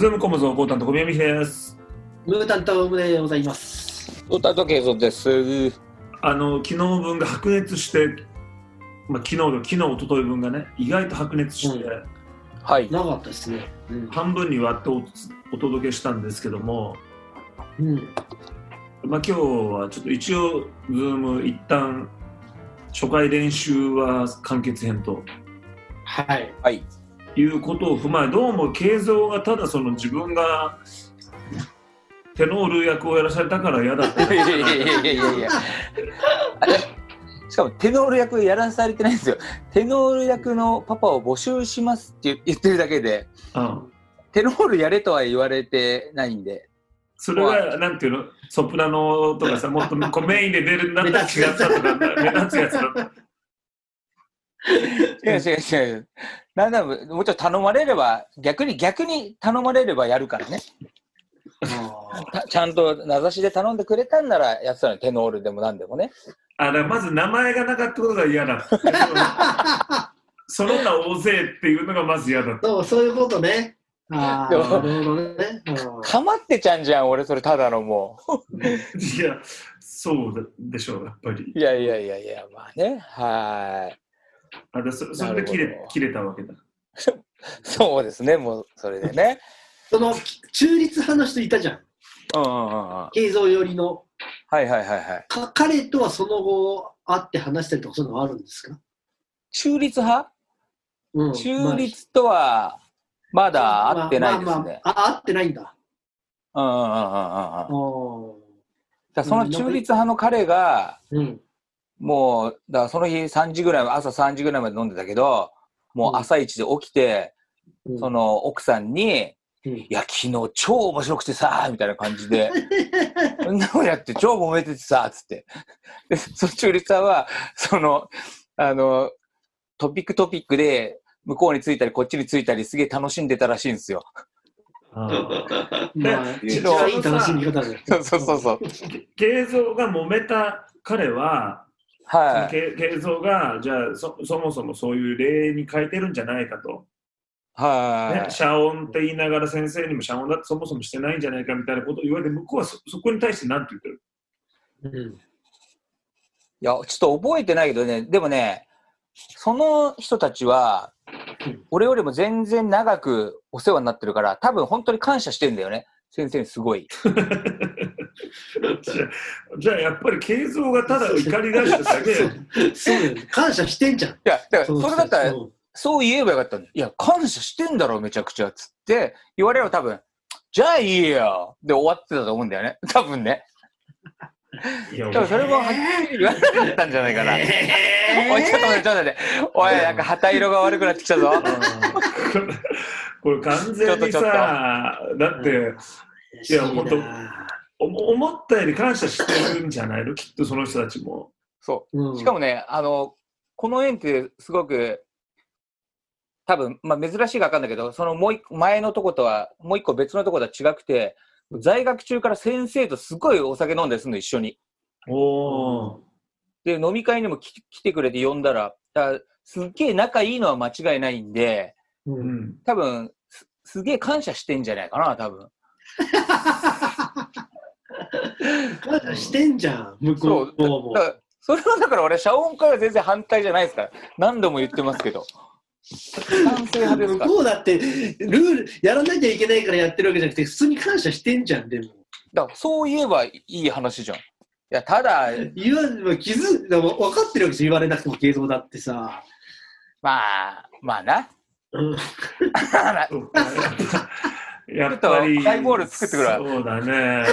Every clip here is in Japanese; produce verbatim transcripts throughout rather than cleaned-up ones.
ズームコムゾーコータンと小宮美です。 ムータンとムでございます。 トータとケイゾです。 あの昨日分が白熱して、まあ、昨日と昨日一昨日分がね意外と白熱して、うん、 はい、 なかったですね、 うん、半分に割って お, お届けしたんですけども、 うんまあ、今日はちょっと一応ズーム一旦初回練習は完結編とはいはいいうことを踏まえ、どうも慶三がただその自分がテノール役をやらされたから嫌だった。 いやいやいやいやいやいやしかもテノール役やらされてないんですよ。テノール役のパパを募集しますって言ってるだけで、うん、テノールやれとは言われてないんで。 それはなんていうの、ソプラノとかさ、もっとこうメインで出るんだったら違ったとか目立つやつだった。 違う違う違う。なんだもうちょっと頼まれれば逆に逆に頼まれればやるからね。ちゃんと名指しで頼んでくれたんならやってたの、テノールでもなんでもね。 あ、だからまず名前がなかったことが嫌だった。その他大勢っていうのがまず嫌だった。 そう、そういうことね。ああ、なるほどね。 かまってちゃんじゃん、俺それただのもう。いや、そうでしょう、やっぱり。 いやいやいやいや、まあね、はい。 あれ そ, それで切れ、切れたわけだ。 そうですね、もうそれでね。 その中立派の人いたじゃん。 うんうんうんうん。 慶三寄りの。 はいはいはいはい。 か彼とはその後会って話したりとかそういうのはあるんですか？ 中立派？ うん、 中立とはまだ会ってないですね。まあまあまあ、 あ、会ってないんだ。 うんうんうんうんうん。だその中立派の彼が、 うん、 もうだからその日さんじぐらい、朝さんじぐらいまで飲んでたけど、もう朝一で起きて、うん、その奥さんに、うん、いや昨日超面白くてさみたいな感じでそんなのやって超揉めててさつってで、その中立さんはそのあのトピックトピックで向こうについたりこっちについたりすげえ楽しんでたらしいんですよ。 あまあ、一番いい楽しみ方だよ。 そうそうそうそう。 慶三が揉めた彼は、はい、慶三がじゃあ そ, そもそもそういう例に変えてるんじゃないかと。 はい、 ね、謝恩って言いながら先生にも謝恩だってそもそもしてないんじゃないかみたいなことを言われて、向こうは そ, そこに対して何て言ってる？ うん、いやちょっと覚えてないけどね、でもねその人たちは俺よりも全然長くお世話になってるから多分本当に感謝してんだよね、先生にすごい。 じゃあ、じゃあやっぱり慶三がただ怒り出しただけそうだよね、感謝してんじゃん。いやだからそれだったらそう言えばよかったんだ。いや感謝してんだろめちゃくちゃつって言われれば多分じゃあいいよで終わってたと思うんだよね多分ね。いやそれもはっきり言わなかったんじゃないかな。えー、おいちょっと待ってちょっと待っておいなんか旗色が悪くなってきたぞ。 これ完全にさだっていや本当思ったより感謝してるんじゃないのきっとその人たちも。 そう、うん、しかもねあのこの縁ってすごく多分、まあ、珍しいか分かんないけどそのもう一個前のとことはもう一個別のとことは違くて在学中から先生とすごいお酒飲んだりするの一緒に。 おで飲み会にも 来, 来てくれて呼んだらだすっげえ仲いいのは間違いないんで、うん、多分 す, すげえ感謝してんじゃないかな多分。 感謝してんじゃん向こうも。 それはだから俺謝恩会は全然反対じゃないですから何度も言ってますけど。賛成派ですか。 向こうだってルールやらなきゃいけないからやってるわけじゃなくて普通に感謝してんじゃん。でもだからそう言えばいい話じゃん。いやただ言わ気づ分かってるわけですよ言われなくても慶三だってさ。 まあまあな。うん、 やっぱりハイボール作ってくるわ。 そうだね。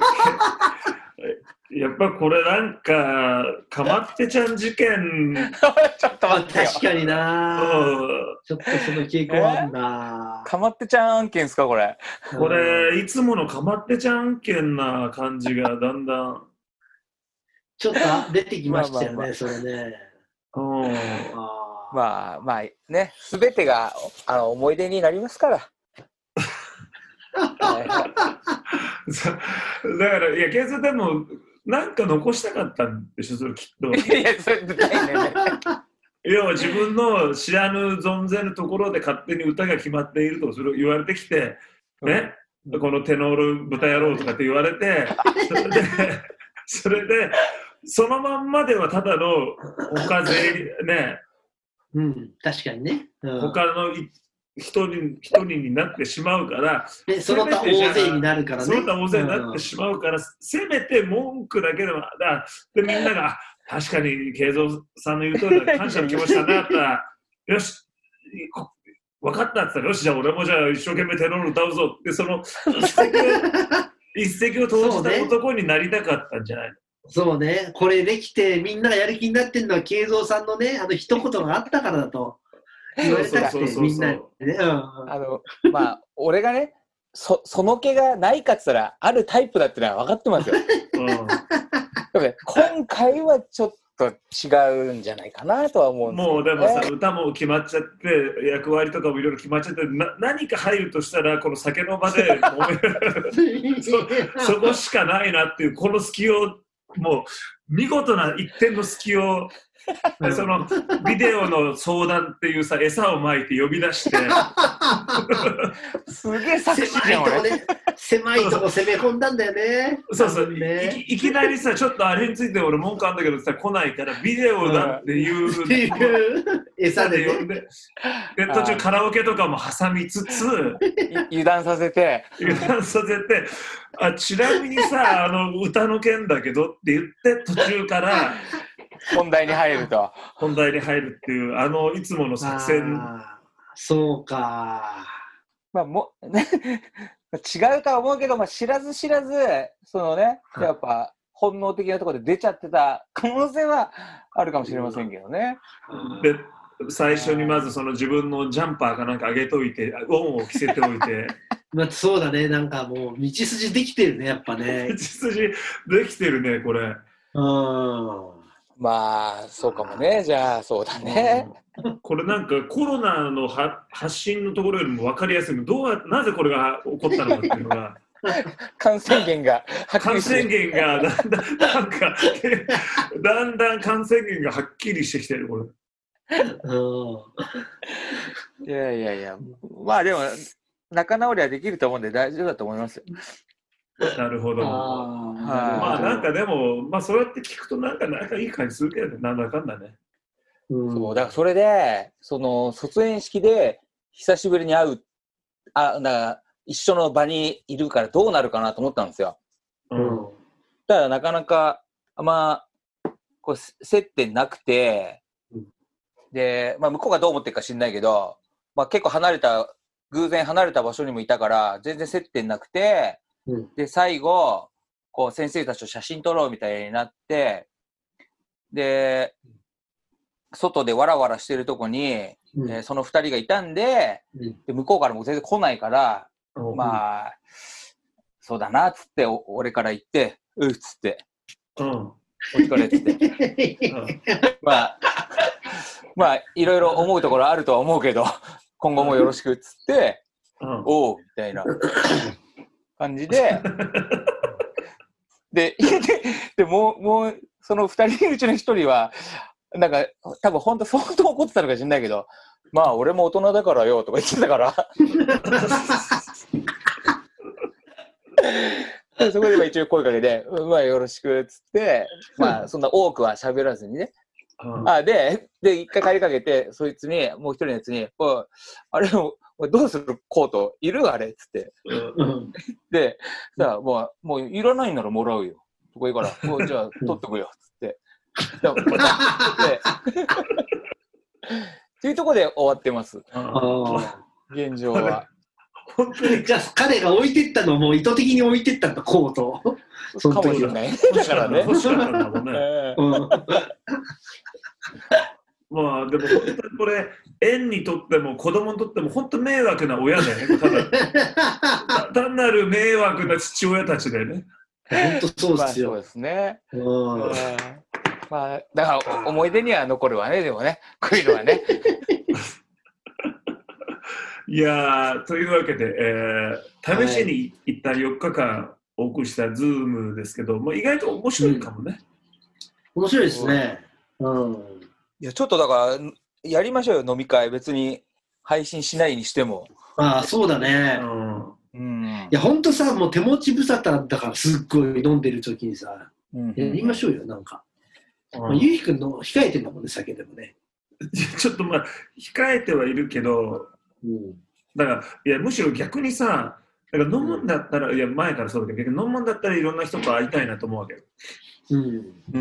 やっぱこれなんかかまってちゃん事件ちょっと待ってよ。 確かにな、うん、ちょっとその傾向あるな、 えー、かまってちゃん案件ですかこれ。 これいつものかまってちゃん案件な感じがだんだんちょっと出てきましたよね。まあまあまあそれね。 うん、 まあまあね全てがあの思い出になりますから。 だからいやケイさんでもなんか残したかったんでしょそれきっと。 いやそれないね。 要は自分の知らぬ存ぜぬところで勝手に歌が決まっているとそれを言われてきて、 ね、このテノール豚野郎とかって言われて、それで、それで、そのまんまではただのおかぜね、 うん、確かにね。うん、 他の一人、一人になってしまうから、 でその他大勢になるからね。 その他大勢になってしまうから、うん、せめて文句だけでも、だでみんなが、確かに慶三さんの言う通りだ、感謝の気持ちだなったら、よし、分かったって言ったら、よし、じゃあ俺もじゃあ一生懸命テノール歌うぞって、その一石を、一石を投じた男になりたかったんじゃないの？ そうね、これできて、みんながやる気になってるのは、慶三さんのね、あの一言があったからだと言われたくて、みんなね。 あの、まあ、俺がね、そ, その気がないかって言ったら、あるタイプだってのは分かってますよ。うん、だから今回はちょっと違うんじゃないかなとは思うんですけど、ね、 もうでもさ、歌も決まっちゃって、役割とかもいろいろ決まっちゃって、な何か入るとしたら、この酒の場でそ, そこしかないなっていう、この隙を、もう見事な一点の隙を、そのビデオの相談っていうさ、餌をまいて呼び出してすげえ作詞じゃん俺、ね、 狭いとこ攻め込んだんだよね。 そうそう、ね、い, いきなりさ、ちょっとあれについて俺文句あるんだけどさ、来ないからビデオだっていう、うん、っていう餌で呼んで、で途中カラオケとかも挟みつつ油断させて油断させて、あ、ちなみにさ、あの歌の件だけどって言って途中から本題に入ると本題に入るっていう、あのいつもの作戦。 そうか、 まあもね違うとは思うけど、まあ、知らず知らずそのね、やっぱ本能的なところで出ちゃってた可能性はあるかもしれませんけどね。 で最初にまずその自分のジャンパーかなんか上げといて、オンを着せておいてまあそうだね、なんかもう道筋できてるね、やっぱね。 道筋できてるね、これ。 うん、 まあそうかもね。じゃあそうだね、 うん、これなんかコロナの発信のところよりも分かりやすいの、どうなぜこれが起こったのかっていうのが感染源が感染源がだんだんなんかだんだん感染源がはっきりしてきてる、これ。 いやいやいや、まあでも仲直りはできると思うんで大丈夫だと思いますよ。 なるほど。あ、まあなんかでも、まあそうやって聞くとなんか仲いい感じするけどね、なんだかんだね。 うん、そうだからそれでその卒園式で久しぶりに会う、あ、だから一緒の場にいるからどうなるかなと思ったんですよ。うん。ただなかなかあんまこう接点なくて、うん、で、まあ向こうがどう思ってるか知んないけど、まあ結構離れた偶然離れた場所にもいたから全然接点なくて、うん、で最後こう先生たちと写真撮ろうみたいになって、で外でわらわらしてるとこに、うん、えー、そのふたりがいたんで、うん、で向こうからも全然来ないから、うん、まあそうだなっつって俺から言ってうっつって、うん、お疲れっつって、うん、まあまあいろいろ思うところあるとは思うけど今後もよろしくっつって、うん、おうみたいな感じでで, で, でもうもうそのふたりのうちのひとりはなんか多分本当相当怒ってたのか知んないけど、まあ俺も大人だからよとか言ってたからそこで一応声かけて、まあよろしくっつって、まあそんな多くは喋らずにね、うん、あでで一回帰りかけてそいつにもう一人のやつに、あれどうするコートいるあれっつって、うん、でさあもうもういらないならもらうよとか言うからもうじゃあ取っとくよっつってっていうところで終わってます。現状は。 本当にじゃあ彼が置いてったのも意図的に置いてったんだ、コートを。かもしれない。だからね。欲しかったんだもんね。 まあでも本当にこれ園にとっても子供にとっても本当迷惑な親だよね。ただ単なる迷惑な父親たちだよね。 本当そうですよ。 まあ、そうですね。うん。まあだから思い出には残るわね、でもね、こういうのはね。 いやーというわけで、えー、試しに行ったよっかかんお送りしたズームですけど、まあ、意外と面白いかもね。 うん、面白いですね。うん。 いやちょっとだからやりましょうよ、飲み会。別に配信しないにしても。 ああそうだね。 うん。 うん、 いや、ほんとさ、もう手持ち無沙汰だからすっごい飲んでる時にさ、 うん、 やりましょうよ、なんか。 うんまあ、ゆうひくんの控えてんだもんね、酒でもね。 ちょっとまあ、控えてはいるけど、 うん、 だから、いや、むしろ逆にさ、だから飲むんだったら、いや、前からそうだけど、逆に飲むんだったらいろんな人と会いたいなと思うわけよ。 うん。 うん、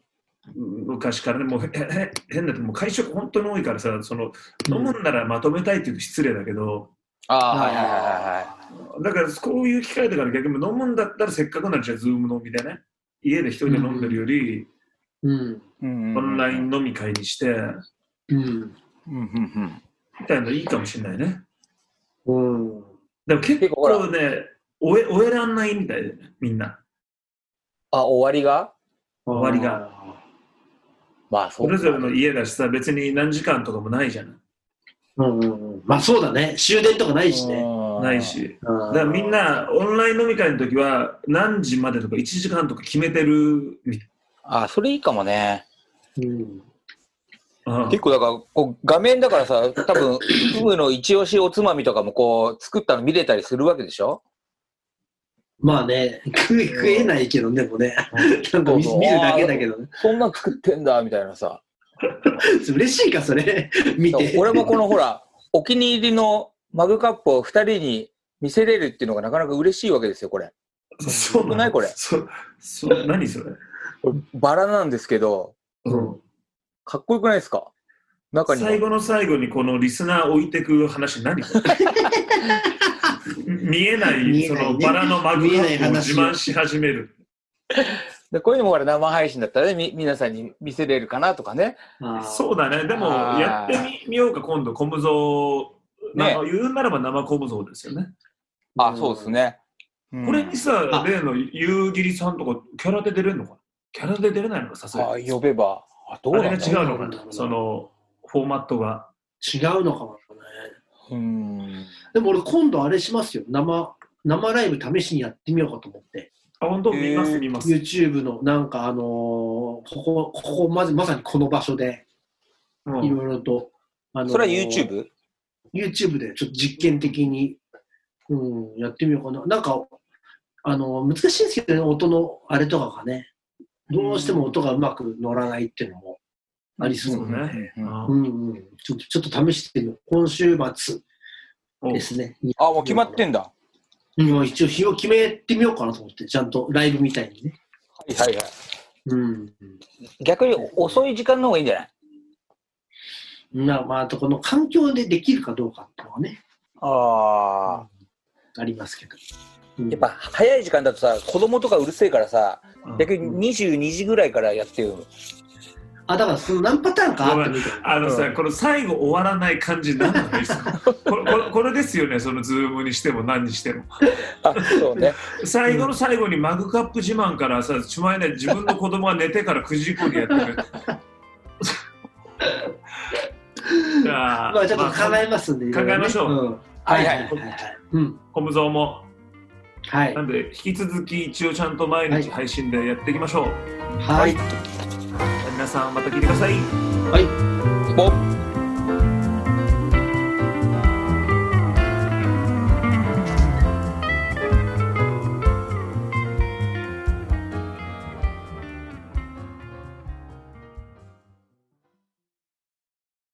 うん、昔からね、もうへへ変だと、もう会食本当に多いからさ、その、飲むんならまとめたいっていうと失礼だけど、 ああ、はいはいはいはい。 だからこういう機会だから逆に飲むんだったらせっかくならじゃあズーム飲みでね、家で一人で飲んでるより、 うんオンライン飲み会にして、 うんうんみたいなのいいかもしれないね。 うん。 でも結構ね、終え終えらんないみたいでね、みんな。 あ、終わりが終わりが。 まあ、そうそれぞれの家だしさ、別に何時間とかもないじゃない。 うんうんうん、まあそうだね、終電とかないしね。 ないし。だからみんな、オンライン飲み会の時は、何時までとかいちじかんとか決めてるみたい。 あ、それいいかもね。 うん、 結構だからこう画面だからさ、多分フグの一押しおつまみとかもこう作ったの見れたりするわけでしょ。 まあね、食え、食えないけどね、でもね、なんか見るだけだけどね。 そんな作ってんだみたいなさ。 嬉しいかそれ見て。 俺もこのほらお気に入りのマグカップをふたりに見せれるっていうのがなかなか嬉しいわけですよ、これ。 そうないこれ。 そそ何それ。 バラなんですけど、 うん、 かっこよくないですか。中に最後の最後にこのリスナー置いてく話何見えないそのバラのマグカップを自慢し始める。 でこういうのも生配信だったらね、み皆さんに見せれるかなとかね。 そうだね。でもやって み, みようか今度コムゾウ、ね、言うならば生コムゾウですよね。 あ、そうですね。 うん、これにさ、例の夕霧さんとかキャラで出れるのかな。キャラで出れないのか、さすがに。 あ、呼べば。あ、どうなんだろう。 あれが違うのかな、そのフォーマットが。 違うのかもね。 うん。 でも俺今度あれしますよ。生、生ライブ試しにやってみようかと思って。 あ、本当見ます見ます。 YouTube のなんかあのー、ここ、ここまずまさにこの場所で、いろいろと、 あのー。それは YouTube？ YouTube でちょっと実験的に、うん、やってみようかな。なんか、あのー、難しいんですけどね、音のあれとかがね。どうしても音がうまく乗らないっていうのもありそうね。うんうん。ちょっと、ちょっと試してみよう。今週末ですね。 あ、もう決まってんだ。 もう一応日を決めてみようかなと思って、ちゃんとライブみたいにね。 はいはいはい。 うん。 逆に遅い時間の方がいいんじゃない？ まあまあ、とこの環境でできるかどうかっていうのはね。 ああ、 うん。ありますけど。 うん、やっぱ早い時間だとさ、子供とかうるせえからさ、逆ににじゅうにじぐらいからやってる。 あ、だからその何パターンかあってみたいな。 あのさ、うん、この最後終わらない感じ何なんですかこれ、これ、これですよね、そのズームにしても何にしても。 あ、そうね。 最後の最後にマグカップ自慢からさ、しまいね、自分の子供が寝てからくじ以降にやってる。 じゃあ、まあちょっと考えますんで、 まあ、考えましょう。 うん、 はいはいはい。 うん。 コムゾウも。 はい。 なんで、引き続き一応ちゃんと毎日配信でやっていきましょう。 はい。 皆さんまた聞いてください。 はい。 ボン。